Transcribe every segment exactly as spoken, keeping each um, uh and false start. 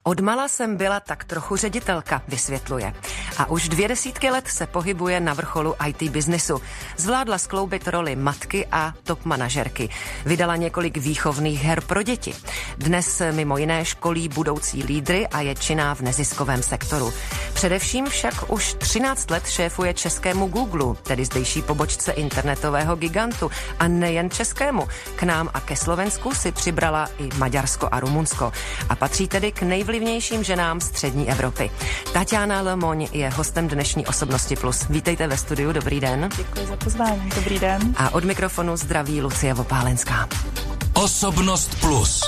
Odmala jsem byla tak trochu ředitelka, vysvětluje. A už dvě desítky let se pohybuje na vrcholu í té biznesu. Zvládla skloubit roli matky a top manažerky. Vydala několik výchovných her pro děti. Dnes mimo jiné školí budoucí lídry a je činná v neziskovém sektoru. Především však už třináct let šéfuje českému Google, tedy zdejší pobočce internetového gigantu. A nejen českému. K nám a ke Slovensku si přibrala i Maďarsko a Rumunsko. A patří tedy k nejvlivnějším ženám střední Evropy. Tatiana Lemoň je hostem dnešní Osobnosti Plus. Vítejte ve studiu, dobrý den. Děkuji za pozvání, dobrý den. A od mikrofonu zdraví Lucie Vopálenská. Osobnost Plus.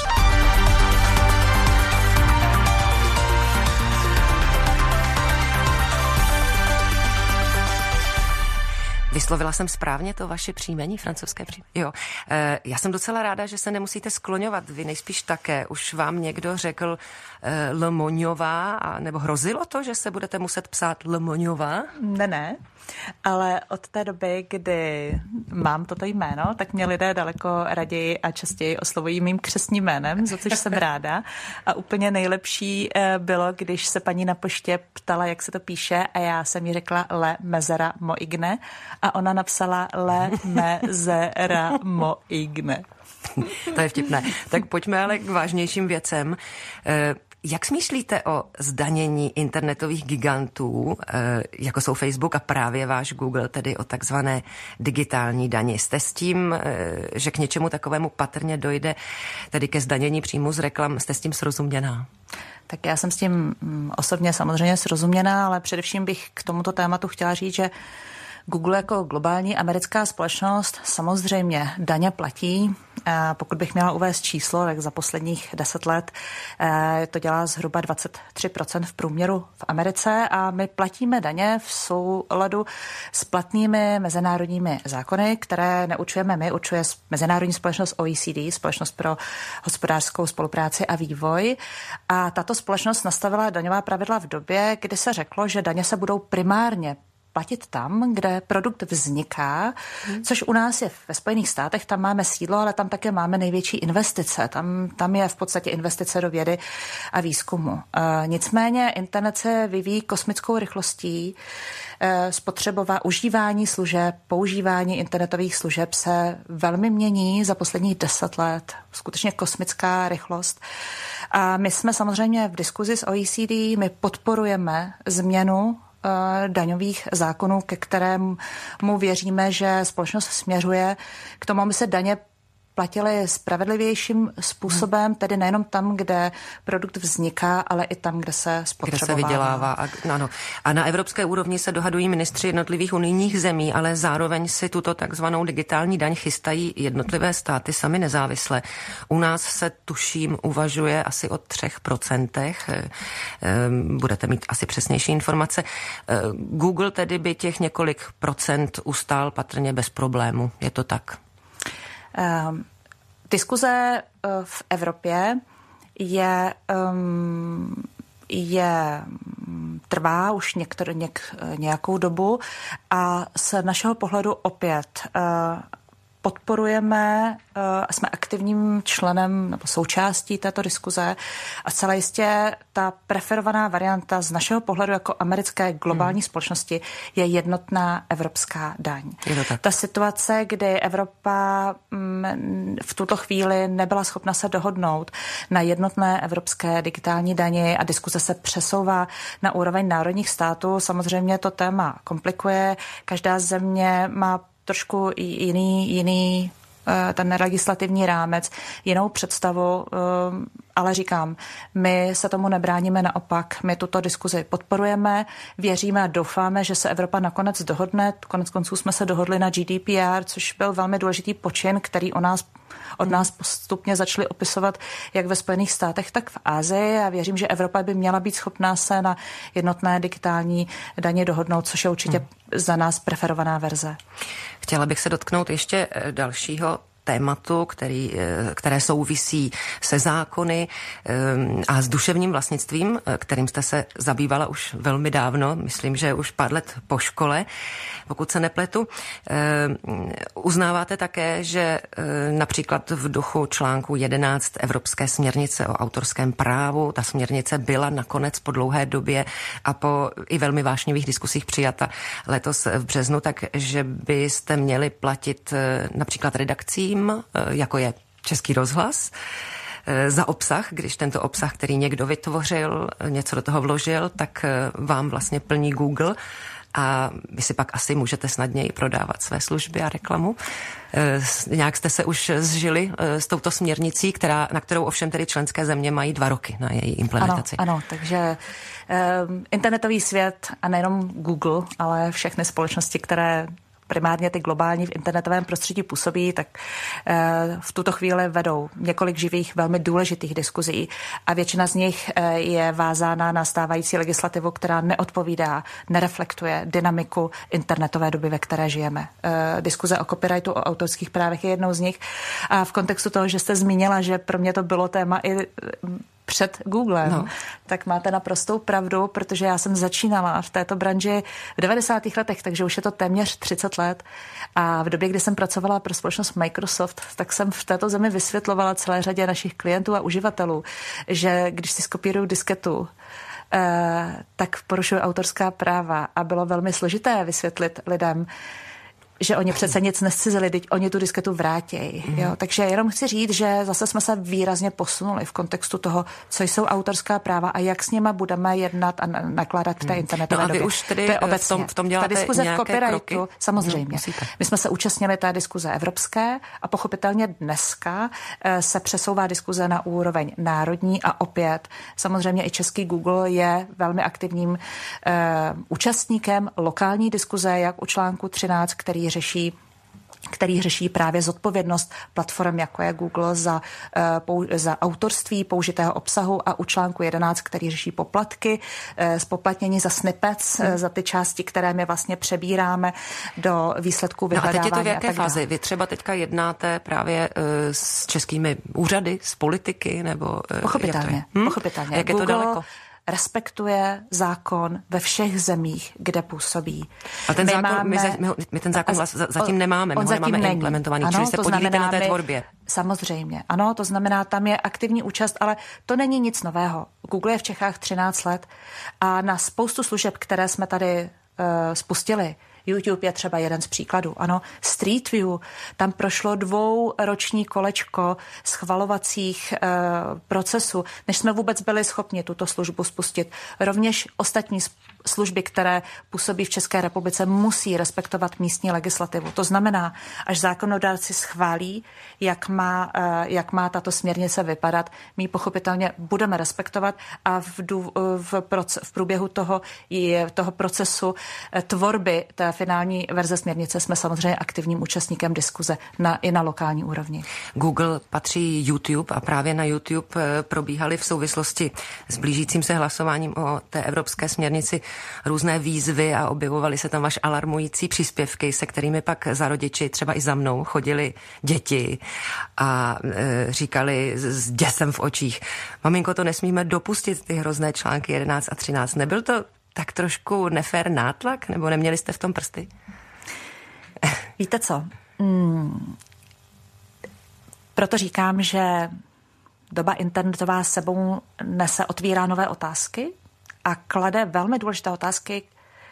Vyslovila jsem správně to vaše příjmení, francouzské příjmení? Jo. E, já jsem docela ráda, že se nemusíte skloňovat. Vy nejspíš také. Už vám někdo řekl e, Lemoňová, nebo hrozilo to, že se budete muset psát Lemoňová? Ne, ne. Ale od té doby, kdy mám toto jméno, tak mě lidé daleko raději a častěji oslovují mým křestním jménem, za což jsem ráda. A úplně nejlepší bylo, když se paní na poště ptala, jak se to píše, a já jsem jí řekla Le Mezera Moigne a ona napsala Le Mezera Moigne. To je vtipné. Tak pojďme ale k vážnějším věcem. Jak smýšlíte o zdanění internetových gigantů, jako jsou Facebook a právě váš Google, tedy o takzvané digitální dani? Jste s tím, že k něčemu takovému patrně dojde, tedy ke zdanění příjmu z reklam, jste s tím srozuměná? Tak já jsem s tím osobně samozřejmě srozuměná, ale především bych k tomuto tématu chtěla říct, že Google jako globální americká společnost samozřejmě daně platí. Pokud bych měla uvést číslo, tak za posledních deset let to dělá zhruba dvacet tři procent v průměru v Americe a my platíme daně v souladu s platnými mezinárodními zákony, které neučujeme my, učuje mezinárodní společnost O E C D, Společnost pro hospodářskou spolupráci a vývoj. A tato společnost nastavila daňová pravidla v době, kdy se řeklo, že daně se budou primárně platit tam, kde produkt vzniká, hmm. což u nás je ve Spojených státech, tam máme sídlo, ale tam také máme největší investice. Tam, tam je v podstatě investice do vědy a výzkumu. E, nicméně internet se vyvíjí kosmickou rychlostí, e, spotřebová užívání služeb, používání internetových služeb se velmi mění za posledních deset let. Skutečně kosmická rychlost. A my jsme samozřejmě v diskuzi s O E C D, my podporujeme změnu daňových zákonů, ke kterému věříme, že společnost směřuje k tomu, aby se daně platily spravedlivějším způsobem, tedy nejenom tam, kde produkt vzniká, ale i tam, kde se spotřebovává. Kde se vydělává. A, ano. a na evropské úrovni se dohadují ministři jednotlivých unijních zemí, ale zároveň si tuto takzvanou digitální daň chystají jednotlivé státy sami nezávisle. U nás se, tuším, uvažuje asi o třech procentech. Budete mít asi přesnější informace. Google tedy by těch několik procent ustál patrně bez problému. Je to tak? Um, diskuze uh, v Evropě je, um, je trvá už některý, něk, nějakou dobu a z našeho pohledu opět uh, podporujeme, jsme aktivním členem nebo součástí této diskuze a celé jistě ta preferovaná varianta z našeho pohledu jako americké globální hmm. společnosti je jednotná evropská daň. Ta situace, kdy Evropa v tuto chvíli nebyla schopna se dohodnout na jednotné evropské digitální dani a diskuze se přesouvá na úroveň národních států, samozřejmě to téma komplikuje. Každá země má trošku jiný, jiný ten legislativní rámec, jinou představu, ale říkám, my se tomu nebráníme, naopak, my tuto diskuzi podporujeme, věříme a doufáme, že se Evropa nakonec dohodne. Konec konců jsme se dohodli na G D P R, což byl velmi důležitý počin, který o nás, od nás postupně začali opisovat jak ve Spojených státech, tak v Asii a věřím, že Evropa by měla být schopná se na jednotné digitální daně dohodnout, což je určitě hmm. za nás preferovaná verze. Chtěla bych se dotknout ještě dalšího tématu, který, které souvisí se zákony a s duševním vlastnictvím, kterým jste se zabývala už velmi dávno, myslím, že už pár let po škole, pokud se nepletu. Uznáváte také, že například v duchu článku jedenáct Evropské směrnice o autorském právu, ta směrnice byla nakonec po dlouhé době a po i velmi vášnivých diskusích přijata letos v březnu, takže byste měli platit například redakcím, jako je Český rozhlas, za obsah, když tento obsah, který někdo vytvořil, něco do toho vložil, tak vám vlastně plní Google a vy si pak asi můžete snadněji prodávat své služby a reklamu. Nějak jste se už zžili s touto směrnicí, která, na kterou ovšem tedy členské země mají dva roky na její implementaci. Ano, ano, takže um, internetový svět a nejenom Google, ale všechny společnosti, které primárně ty globální v internetovém prostředí působí, tak v tuto chvíli vedou několik živých, velmi důležitých diskuzí a většina z nich je vázána na stávající legislativu, která neodpovídá, nereflektuje dynamiku internetové doby, ve které žijeme. Diskuze o copyrightu, o autorských právech je jednou z nich. A v kontextu toho, že jste zmínila, že pro mě to bylo téma i před Googlem, no. Tak máte naprostou pravdu, protože já jsem začínala v této branži v devadesátých letech, takže už je to téměř třicet let. A v době, kdy jsem pracovala pro společnost Microsoft, tak jsem v této zemi vysvětlovala celé řadě našich klientů a uživatelů, že když si skopírují disketu, eh, tak porušují autorská práva a bylo velmi složité vysvětlit lidem, že oni přece nic nescizili, teď oni tu disketu vrátí. Mm. Jo? Takže jenom chci říct, že zase jsme se výrazně posunuli v kontextu toho, co jsou autorská práva a jak s nima budeme jednat a nakládat v té internetové no a době. vy už tedy to je obecně. v tom, v tom děláte ta diskuze nějaké v copyrightu, kroky? samozřejmě. No, my jsme se účastnili té diskuze evropské a pochopitelně dneska se přesouvá diskuze na úroveň národní a opět samozřejmě i český Google je velmi aktivním uh, účastníkem lokální diskuze, jak u článku třináct, který řeší který řeší právě zodpovědnost platform, jako je Google za, uh, za autorství použitého obsahu a u článku jedenáct, který řeší poplatky, uh, spoplatnění za snippets, hmm. uh, za ty části, které my vlastně přebíráme do výsledků vyhledávání. No a teď je to v jaké fázi? Vy třeba teďka jednáte právě uh, s českými úřady, s politiky, nebo... Uh, pochopitelně, hm? pochopitelně. Jak je to Google daleko? Respektuje zákon ve všech zemích, kde působí. A ten my, zákon, máme, my, my, my ten zákon a, zatím nemáme, my ho nemáme není. implementovaný, ano, čili se podílíte na té tvorbě. Samozřejmě, ano, to znamená, tam je aktivní účast, ale to není nic nového. Google je v Čechách třináct let a na spoustu služeb, které jsme tady uh, spustili, YouTube je třeba jeden z příkladů. Ano, Street View, tam prošlo dvouroční kolečko schvalovacích e, procesů, než jsme vůbec byli schopni tuto službu spustit. Rovněž ostatní služby, které působí v České republice, musí respektovat místní legislativu. To znamená, až zákonodárci schválí, jak má, e, jak má tato směrnice vypadat, my ji pochopitelně budeme respektovat a v, v, proce, v průběhu toho, toho procesu e, tvorby té finální verze směrnice jsme samozřejmě aktivním účastníkem diskuze na, i na lokální úrovni. Google patří YouTube a právě na YouTube probíhaly v souvislosti s blížícím se hlasováním o té evropské směrnici různé výzvy a objevovaly se tam až alarmující příspěvky, se kterými pak za rodiči, třeba i za mnou, chodili děti a e, říkali s děsem v očích: maminko, to nesmíme dopustit, ty hrozné články jedenáct a třináct. Nebyl to tak trošku nefér nátlak, nebo neměli jste v tom prsty? Víte co? Hmm. Proto říkám, že doba internetová sebou nese, otvírá nové otázky a klade velmi důležité otázky,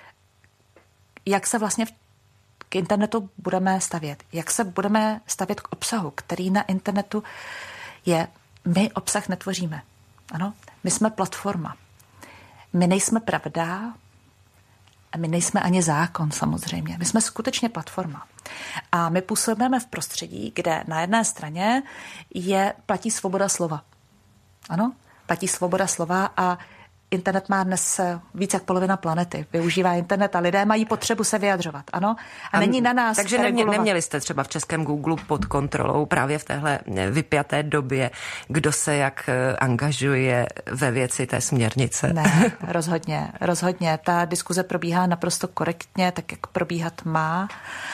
jak se vlastně k internetu budeme stavět. Jak se budeme stavět k obsahu, který na internetu je. My obsah netvoříme. Ano, my jsme platforma. My nejsme pravda a my nejsme ani zákon samozřejmě. My jsme skutečně platforma. A my působíme v prostředí, kde na jedné straně je, platí svoboda slova. Ano, platí svoboda slova a internet má dnes víc jak polovina planety. Využívá internet a lidé mají potřebu se vyjadřovat, ano? A, a není na nás. Takže nemě, neměli jste třeba v českém Google pod kontrolou právě v téhle vypjaté době, kdo se jak angažuje ve věci té směrnice? Ne, rozhodně, rozhodně. Ta diskuze probíhá naprosto korektně, tak jak probíhat má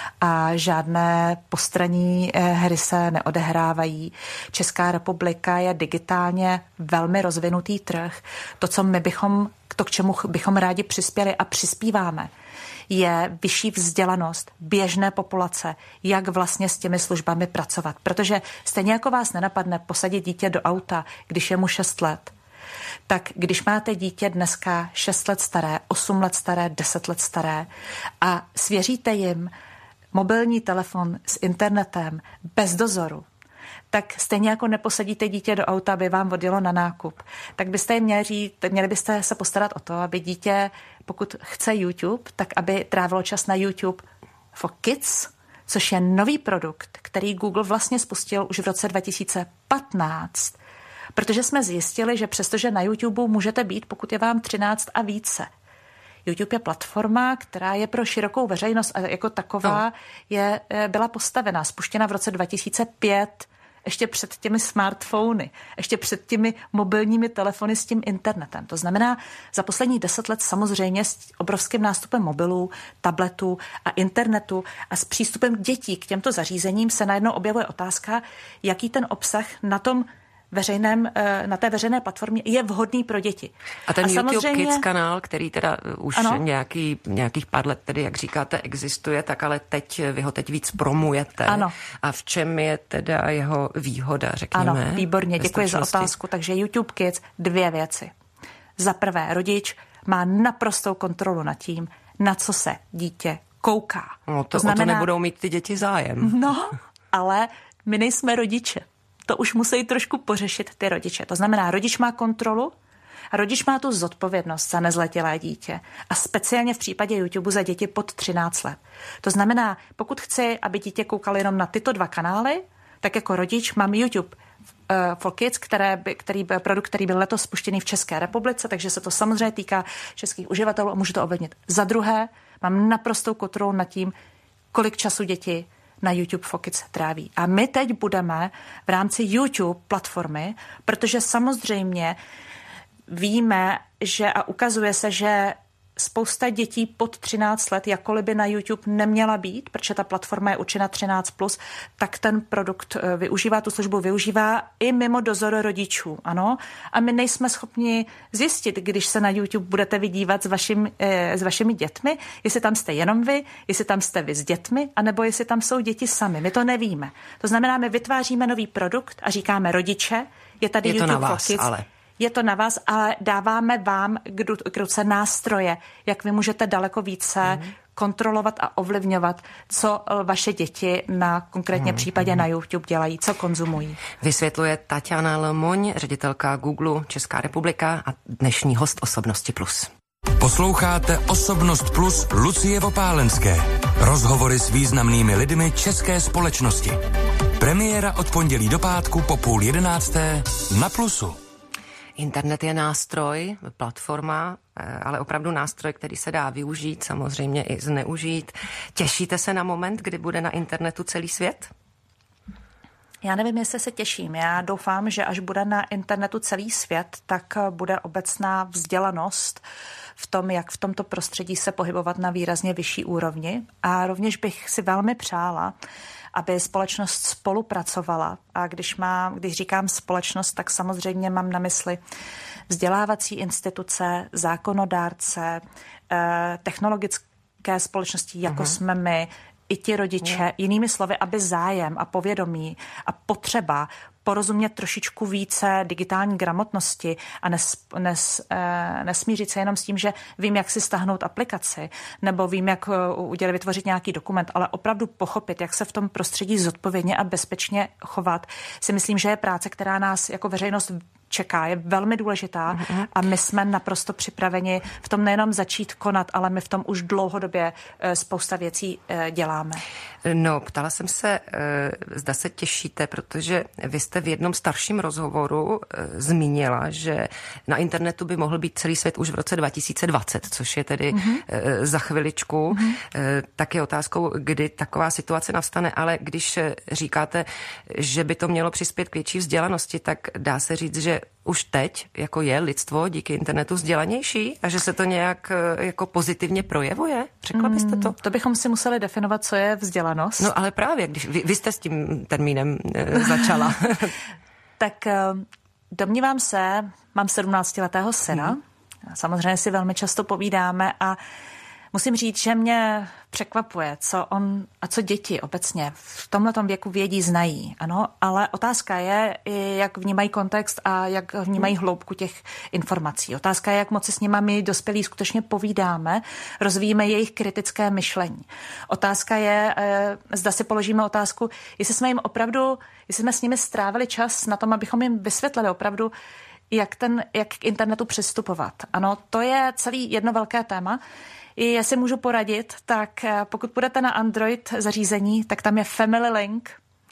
a žádné postranní hry se neodehrávají. Česká republika je digitálně velmi rozvinutý trh. To, co my bychom, to, k čemu bychom rádi přispěli a přispíváme, je vyšší vzdělanost běžné populace, jak vlastně s těmi službami pracovat. Protože stejně jako vás nenapadne posadit dítě do auta, když je mu šest let, tak když máte dítě dneska šest let staré, osm let staré, deset let staré a svěříte jim mobilní telefon s internetem bez dozoru, tak stejně jako neposadíte dítě do auta, aby vám odjelo na nákup, tak byste jim měli říct, měli byste se postarat o to, aby dítě, pokud chce YouTube, tak aby trávilo čas na YouTube for Kids, což je nový produkt, který Google vlastně spustil už v roce dva tisíce patnáct, protože jsme zjistili, že přestože na YouTube můžete být, pokud je vám třináct a více. YouTube je platforma, která je pro širokou veřejnost a jako taková no. je, byla postavená, spuštěna v roce dva tisíce pět, ještě před těmi smartfony, ještě před těmi mobilními telefony s tím internetem. To znamená, za poslední deset let samozřejmě s obrovským nástupem mobilů, tabletů a internetu a s přístupem dětí k těmto zařízením se najednou objevuje otázka, jaký ten obsah na tom veřejném, na té veřejné platformě je vhodný pro děti. A ten a YouTube samozřejmě... Kids kanál, který teda už ano. nějaký, nějakých pár let, tedy jak říkáte, existuje, tak ale teď vy ho teď víc promujete. Ano. A v čem je teda jeho výhoda, řekněme? Ano, výborně, děkuji za otázku. Takže YouTube Kids, dvě věci. Za prvé, rodič má naprostou kontrolu nad tím, na co se dítě kouká. No to, to znamená... o to nebudou mít ty děti zájem. No, ale my nejsme rodiče. To už musí trošku pořešit ty rodiče. To znamená, rodič má kontrolu a rodič má tu zodpovědnost za nezletilé dítě. A speciálně v případě YouTube za děti pod třináct let. To znamená, pokud chci, aby dítě koukalo jenom na tyto dva kanály, tak jako rodič mám YouTube uh, for Kids, které by, který byl produkt, který byl letos spuštěný v České republice, takže se to samozřejmě týká českých uživatelů a můžu to ovlivnit. Za druhé, mám naprostou kontrolu nad tím, kolik času děti na YouTube for Kids tráví. A my teď budeme v rámci YouTube platformy, protože samozřejmě víme, že a ukazuje se, že spousta dětí pod třináct let, jakkoliv by na YouTube neměla být, protože ta platforma je určena třináct plus, tak ten produkt využívá, tu službu využívá i mimo dozor rodičů. Ano? A my nejsme schopni zjistit, když se na YouTube budete vydívat s, vašim, eh, s vašimi dětmi, jestli tam jste jenom vy, jestli tam jste vy s dětmi, anebo jestli tam jsou děti sami. My to nevíme. To znamená, my vytváříme nový produkt a říkáme rodiče, je tady je YouTube to na vás, for Kids. Ale... Je to na vás, ale dáváme vám k ruce nástroje, jak vy můžete daleko více mm. kontrolovat a ovlivňovat, co vaše děti na konkrétně mm. případě na YouTube dělají, co konzumují. Vysvětluje Tatiana Lemoň, ředitelka Google Česká republika a dnešní host Osobnosti plus. Posloucháte Osobnost plus Lucie Vopálenské. Rozhovory s významnými lidmi české společnosti. Premiéra od pondělí do pátku po půl jedenácté na Plusu. Internet je nástroj, platforma, ale opravdu nástroj, který se dá využít, samozřejmě i zneužít. Těšíte se na moment, kdy bude na internetu celý svět? Já nevím, jestli se těším. Já doufám, že až bude na internetu celý svět, tak bude obecná vzdělanost v tom, jak v tomto prostředí se pohybovat na výrazně vyšší úrovni. A rovněž bych si velmi přála, aby společnost spolupracovala. A když, mám, když říkám společnost, tak samozřejmě mám na mysli vzdělávací instituce, zákonodárce, technologické společnosti, jako uh-huh. jsme my, i ti rodiče, uh-huh. jinými slovy, aby zájem a povědomí a potřeba porozumět trošičku více digitální gramotnosti a nes, nes, nesmířit se jenom s tím, že vím, jak si stáhnout aplikaci, nebo vím, jak udělat, vytvořit nějaký dokument, ale opravdu pochopit, jak se v tom prostředí zodpovědně a bezpečně chovat, si myslím, že je práce, která nás jako veřejnost čeká, je velmi důležitá mm-hmm. a my jsme naprosto připraveni v tom nejenom začít konat, ale my v tom už dlouhodobě spousta věcí děláme. No, ptala jsem se, zda se těšíte, protože vy jste v jednom starším rozhovoru zmínila, že na internetu by mohl být celý svět už v roce dva tisíce dvacet, což je tedy mm-hmm. za chviličku. Mm-hmm. Tak je otázkou, kdy taková situace nastane, ale když říkáte, že by to mělo přispět k větší vzdělanosti, tak dá se říct, že už teď jako je lidstvo díky internetu vzdělanější a že se to nějak jako pozitivně projevuje? Řekla byste to? Mm, to bychom si museli definovat, co je vzdělanost. No ale právě, když vy, vy jste s tím termínem e, začala. Tak e, domnívám se, mám sedmnáctiletého syna, mm. samozřejmě si velmi často povídáme a musím říct, že mě překvapuje, co on a co děti obecně v tomhletom věku vědí, znají. Ano, ale otázka je, jak vnímají kontext a jak vnímají hloubku těch informací. Otázka je, jak moc s nimi my dospělí skutečně povídáme, rozvíjíme jejich kritické myšlení. Otázka je, zda si položíme otázku, jestli jsme jim opravdu, jestli jsme s nimi strávili čas na tom, abychom jim vysvětlili opravdu, jak, ten, jak k internetu přistupovat. Ano, to je celý jedno velké téma. Jestli můžu poradit, tak pokud půjdete na Android zařízení, tak tam je Family Link.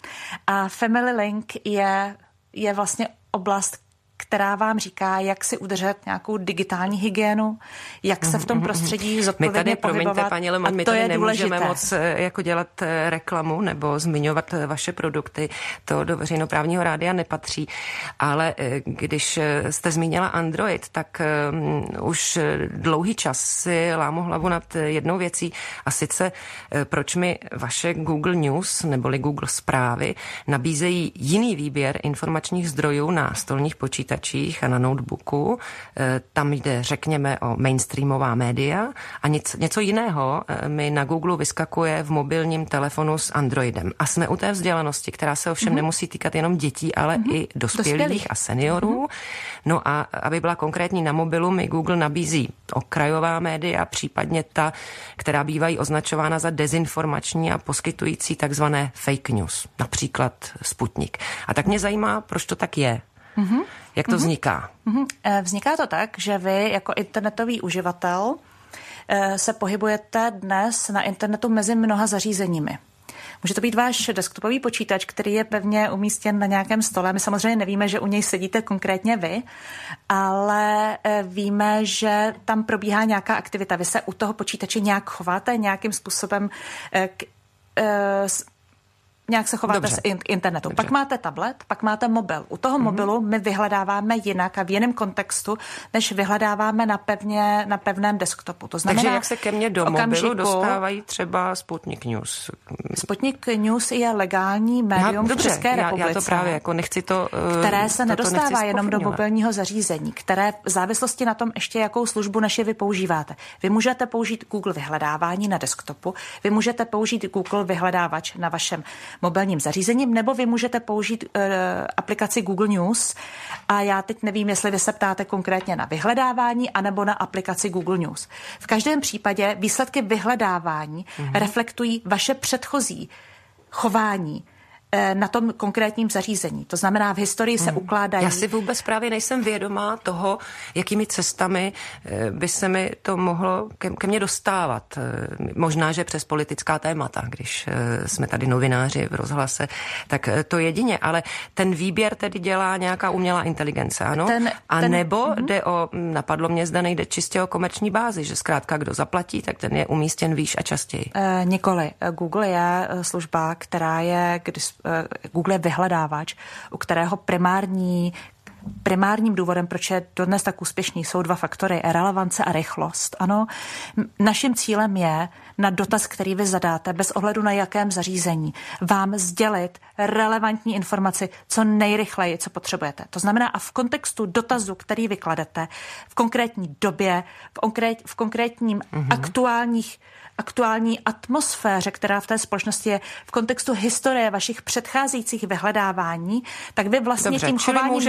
A Family Link je, je vlastně oblast, která vám říká, jak si udržet nějakou digitální hygienu, jak se v tom prostředí zodpovědně my tady, pohybovat. Promiňte, paní Lehmann, my tady nemůžeme moc jako dělat reklamu nebo zmiňovat vaše produkty. To do veřejnoprávního rádia nepatří. Ale když jste zmínila Android, tak um, už dlouhý čas si lámu hlavu nad jednou věcí a sice proč mi vaše Google News neboli Google zprávy nabízejí jiný výběr informačních zdrojů na stolních počítačích a na notebooku. Tam jde, řekněme, o mainstreamová média a nic, něco jiného mi na Google vyskakuje v mobilním telefonu s Androidem. A jsme u té vzdělanosti, která se ovšem mm-hmm. nemusí týkat jenom dětí, ale mm-hmm. i dospělých, dospělých a seniorů. Mm-hmm. No a aby byla konkrétní na mobilu, mi Google nabízí okrajová média, případně ta, která bývají označována za dezinformační a poskytující takzvané fake news, například Sputnik. A tak mě zajímá, proč to tak je. Mm-hmm. Jak to mm-hmm. vzniká? Mm-hmm. Vzniká to tak, že vy jako internetový uživatel se pohybujete dnes na internetu mezi mnoha zařízeními. Může to být váš desktopový počítač, který je pevně umístěn na nějakém stole. My samozřejmě nevíme, že u něj sedíte konkrétně vy, ale víme, že tam probíhá nějaká aktivita. Vy se u toho počítače nějak chováte, nějakým způsobem k, nějak se chováte z internetu. Dobře. Pak máte tablet, pak máte mobil. U toho mm-hmm. mobilu my vyhledáváme jinak a v jiném kontextu, než vyhledáváme na, pevně, na pevném desktopu. To znamená, takže jak se ke mně do okamžiku, mobilu dostávají třeba Sputnik News? Sputnik News je legální médium no, v České republice. Já, já to právě jako nechci to... Které se nedostává jenom do mobilního zařízení, které v závislosti na tom ještě jakou službu než vy používáte. Vy můžete použít Google vyhledávání na desktopu, vy můžete použít Google vyhledávač na vašem mobilním zařízením, nebo vy můžete použít uh, aplikaci Google News a já teď nevím, jestli vy se ptáte konkrétně na vyhledávání anebo na aplikaci Google News. V každém případě výsledky vyhledávání mm-hmm. reflektují vaše předchozí chování na tom konkrétním zařízení. To znamená, v historii se hmm. ukládají... Já si vůbec právě nejsem vědomá toho, jakými cestami by se mi to mohlo ke, ke mně dostávat. Možná, že přes politická témata, když jsme tady novináři v rozhlase, tak to jedině, ale ten výběr tedy dělá nějaká umělá inteligence, ano? Ten, a ten, nebo mm-hmm. jde o, napadlo mě, zda nejde čistě o komerční bázi, že zkrátka kdo zaplatí, tak ten je umístěn výš a častěji. E, nikoli. Google je služba, která je, když Google je vyhledávač, u kterého primární Primárním důvodem, proč je dodnes tak úspěšný, jsou dva faktory, relevance a rychlost. Ano, naším cílem je na dotaz, který vy zadáte, bez ohledu na jakém zařízení, vám sdělit relevantní informaci co nejrychleji, co potřebujete. To znamená, a v kontextu dotazu, který vykladete, v konkrétní době, v, konkrét, v konkrétním mm-hmm. aktuálních aktuální atmosféře, která v té společnosti je v kontextu historie vašich předcházejících vyhledávání, tak vy vlastně dobře, tím chováním na internetu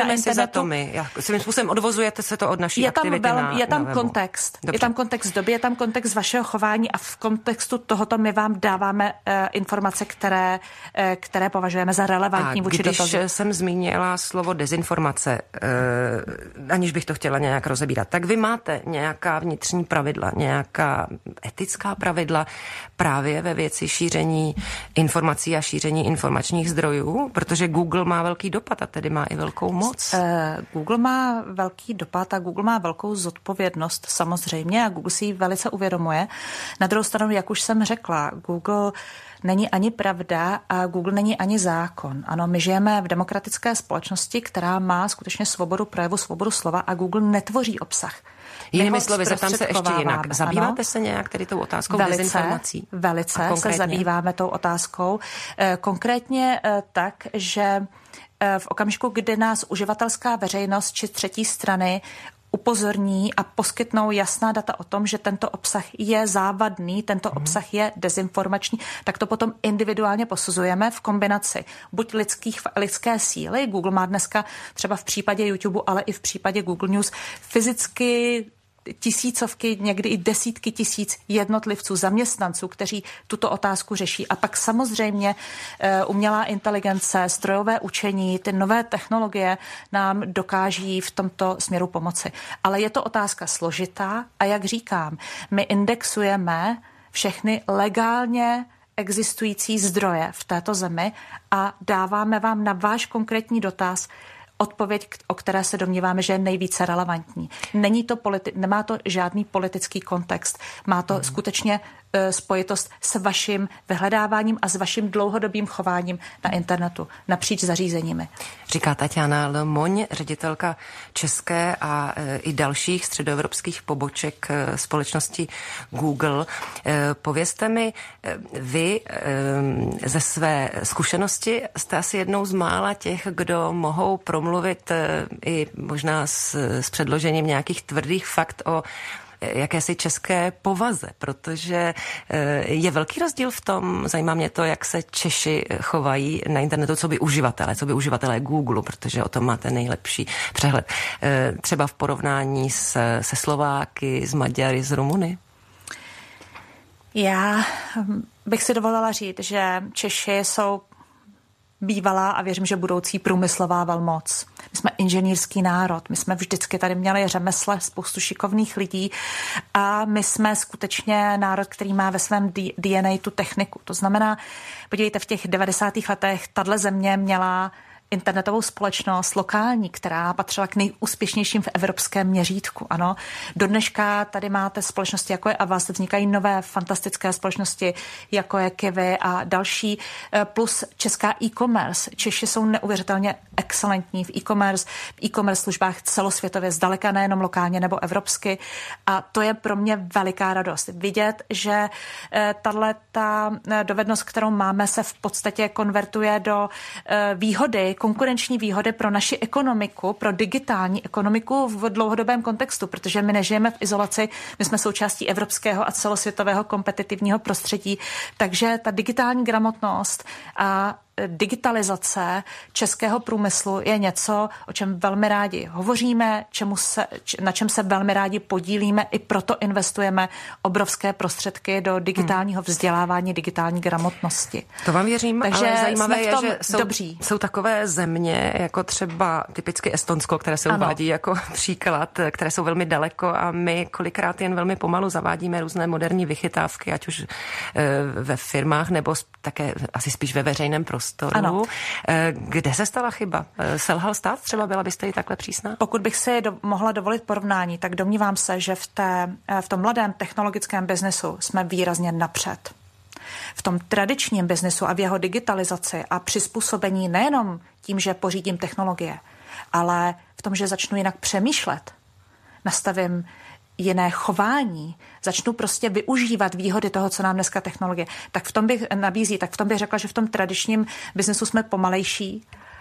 internetu. To my? Jak, svým způsobem odvozujete se to od naší je tam aktivity vel, na, je tam na kontext. Dobře. Je tam kontext doby, je tam kontext vašeho chování a v kontextu tohoto my vám dáváme uh, informace, které, uh, které považujeme za relevantní a vůči když dotazu. jsem zmínila slovo dezinformace, uh, aniž bych to chtěla nějak rozebírat, tak vy máte nějaká vnitřní pravidla, nějaká etická pravidla právě ve věci šíření informací a šíření informačních zdrojů, protože Google má velký dopad a tedy má i velkou moc. Google má velký dopad a Google má velkou zodpovědnost samozřejmě a Google si ji velice uvědomuje. Na druhou stranu, jak už jsem řekla, Google není ani pravda a Google není ani zákon. Ano, my žijeme v demokratické společnosti, která má skutečně svobodu projevu, svobodu slova a Google netvoří obsah. Jinými slovy, zeptám se ještě jinak. Zabýváte ano? se nějak tedy tou otázkou velice, dezinformací? Velice se zabýváme tou otázkou. Konkrétně tak, že v okamžiku, kdy nás uživatelská veřejnost či třetí strany upozorní a poskytnou jasná data o tom, že tento obsah je závadný, tento hmm. obsah je dezinformační, tak to potom individuálně posuzujeme v kombinaci buď lidských, lidské síly, Google má dneska třeba v případě YouTube, ale i v případě Google News fyzicky tisícovky, někdy i desítky tisíc jednotlivců, zaměstnanců, kteří tuto otázku řeší. A pak samozřejmě umělá inteligence, strojové učení, ty nové technologie nám dokáží v tomto směru pomoci. Ale je to otázka složitá a jak říkám, my indexujeme všechny legálně existující zdroje v této zemi a dáváme vám na váš konkrétní dotaz odpověď, o které se domníváme, že je nejvíce relevantní. Není to politi- nemá to žádný politický kontext. Má to mm. skutečně uh, spojitost s vaším vyhledáváním a s vaším dlouhodobým chováním na internetu napříč zařízeními. Říká Tatiana Lmoň, ředitelka české a uh, i dalších středoevropských poboček uh, společnosti Google. Uh, povězte mi, uh, vy uh, ze své zkušenosti jste asi jednou z mála těch, kdo mohou promluvit mluvit i možná s, s předložením nějakých tvrdých fakt o jakési české povaze, protože je velký rozdíl v tom, zajímá mě to, jak se Češi chovají na internetu, co by uživatelé, co by uživatelé Google, protože o tom máte nejlepší přehled. Třeba v porovnání se, se Slováky, s Maďary, s Rumuny? Já bych si dovolila říct, že Češi jsou bývalá a věřím, že budoucí průmyslová velmoc. My jsme inženýrský národ, my jsme vždycky tady měli řemesle, spoustu šikovných lidí a my jsme skutečně národ, který má ve svém D N A tu techniku. To znamená, podívejte, v těch devadesátých letech tahle země měla internetovou společnost lokální, která patřila k nejúspěšnějším v evropském měřítku. Ano, do dneška tady máte společnosti, jako je Avast, vznikají nové fantastické společnosti, jako je Kiwi a další, plus česká e-commerce. Češi jsou neuvěřitelně excelentní v e-commerce, v e-commerce službách celosvětově, zdaleka nejenom lokálně nebo evropsky. A to je pro mě veliká radost. Vidět, že tato dovednost, kterou máme, se v podstatě konvertuje do výhody, konkurenční výhody pro naši ekonomiku, pro digitální ekonomiku v dlouhodobém kontextu, protože my nežijeme v izolaci, my jsme součástí evropského a celosvětového kompetitivního prostředí, takže ta digitální gramotnost a digitalizace českého průmyslu je něco, o čem velmi rádi hovoříme, čemu se, na čem se velmi rádi podílíme, i proto investujeme obrovské prostředky do digitálního vzdělávání, digitální gramotnosti. To vám věřím, takže ale zajímavé je, že jsou, dobří. jsou takové země, jako třeba typicky Estonsko, které se ano. uvádí jako příklad, které jsou velmi daleko a my kolikrát jen velmi pomalu zavádíme různé moderní vychytávky, ať už ve firmách nebo také asi spíš ve veřejném prostoru. Ano. Kde se stala chyba? Selhal stát? Třeba byla byste i takhle přísná? Pokud bych si do, mohla dovolit porovnání, tak domnívám se, že v, té, v tom mladém technologickém biznesu jsme výrazně napřed. V tom tradičním biznesu a v jeho digitalizaci a přizpůsobení nejenom tím, že pořídím technologie, ale v tom, že začnu jinak přemýšlet, nastavím jiné chování, začnu prostě využívat výhody toho, co nám dneska technologie, tak v tom bych nabízí, tak v tom bych řekla, že v tom tradičním biznesu jsme pomalejší,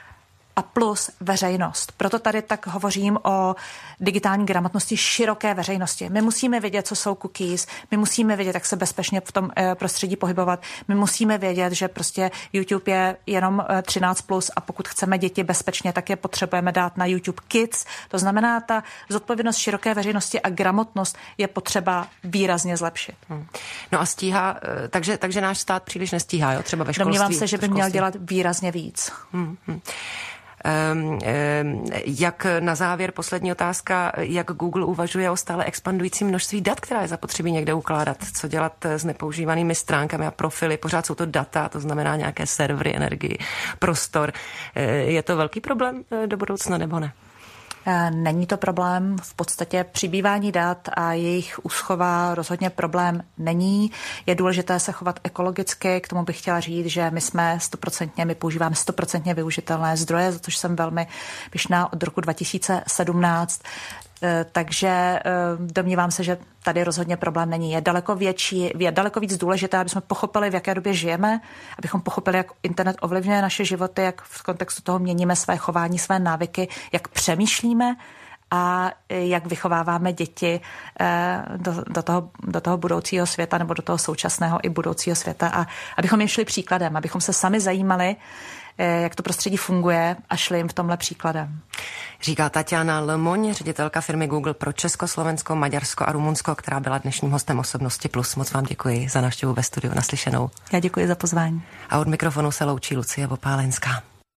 a plus veřejnost. Proto tady tak hovořím o digitální gramotnosti široké veřejnosti. My musíme vědět, co jsou cookies, my musíme vědět, jak se bezpečně v tom prostředí pohybovat, my musíme vědět, že prostě YouTube je jenom třináct plus a pokud chceme děti bezpečně, tak je potřebujeme dát na YouTube Kids. To znamená, ta zodpovědnost široké veřejnosti a gramotnost je potřeba výrazně zlepšit. Hmm. No a stíhá, takže, takže náš stát příliš nestíhá, jo? Třeba ve školství. Domnívám se, že by měl dělat výrazně víc. Hmm, hmm. Um, um, jak na závěr poslední otázka, jak Google uvažuje o stále expandujícím množství dat, která je zapotřebí někde ukládat, co dělat s nepoužívanými stránkami a profily, pořád jsou to data, to znamená nějaké servery, energii, prostor. Je to velký problém do budoucna nebo ne? Není to problém, v podstatě přibývání dat a jejich úschova rozhodně problém není. Je důležité se chovat ekologicky, k tomu bych chtěla říct, že my jsme stoprocentně, my používáme stoprocentně využitelné zdroje, za což jsem velmi pyšná od roku dva tisíce sedmnáct. Takže domnívám se, že tady rozhodně problém není. Je daleko větší, je daleko víc důležité, aby jsme pochopili, v jaké době žijeme, abychom pochopili, jak internet ovlivňuje naše životy, jak v kontextu toho měníme své chování, své návyky, jak přemýšlíme a jak vychováváme děti do, do, toho, do toho budoucího světa nebo do toho současného i budoucího světa a abychom jim šli příkladem, abychom se sami zajímali, jak to prostředí funguje a šli jim v tomhle příkladem. Říká Tatiana Lmoň, ředitelka firmy Google pro Česko, Slovensko, Maďarsko a Rumunsko, která byla dnešním hostem Osobnosti Plus. Moc vám děkuji za návštěvu ve studiu. Naslyšenou. Já děkuji za pozvání. A od mikrofonu se loučí Lucie Vopálenská.